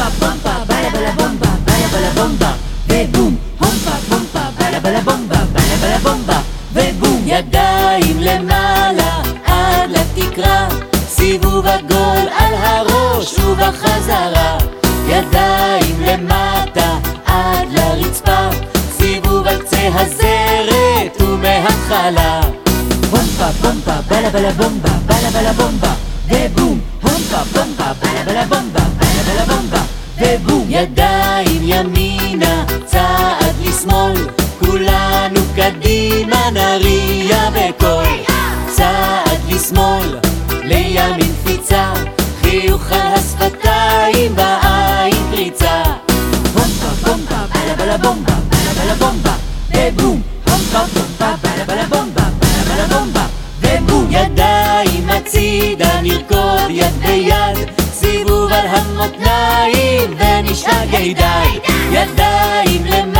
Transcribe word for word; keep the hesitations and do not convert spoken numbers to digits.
הומפה פומפה בלה בלה בומבה בלה בלה בומבה ובום הומפה פומפה בלה בלה בומבה בלה בלה בומבה ובום ידיים למעלה עד לתקרה סיבוב עגול על הראש ובחזרה ידיים למטה עד לרצפה סיבוב על קצה הזרת ומהתחלה הומפה פומפה בלה בלה בומבה בלה בלה בומבה ובום הומפה פומפה בלה בלה בומבה בלה בלה בומבה ובום ידיים ימינה צעד לשמאל כולנו קדימה נריע בקול צעד לשמאל לימין קפיצה חיוך על השפתיים בעין פריצה הומפה פומפה בלה בלה בומבה בלה בלה בומבה ובום הומפה פומפה בלה בלה בומבה בלה בלה בומבה ובום ידיים הצידה נרקוד יד ביד סיבוב על המותניים ונשאג ידיים ידיים למעלה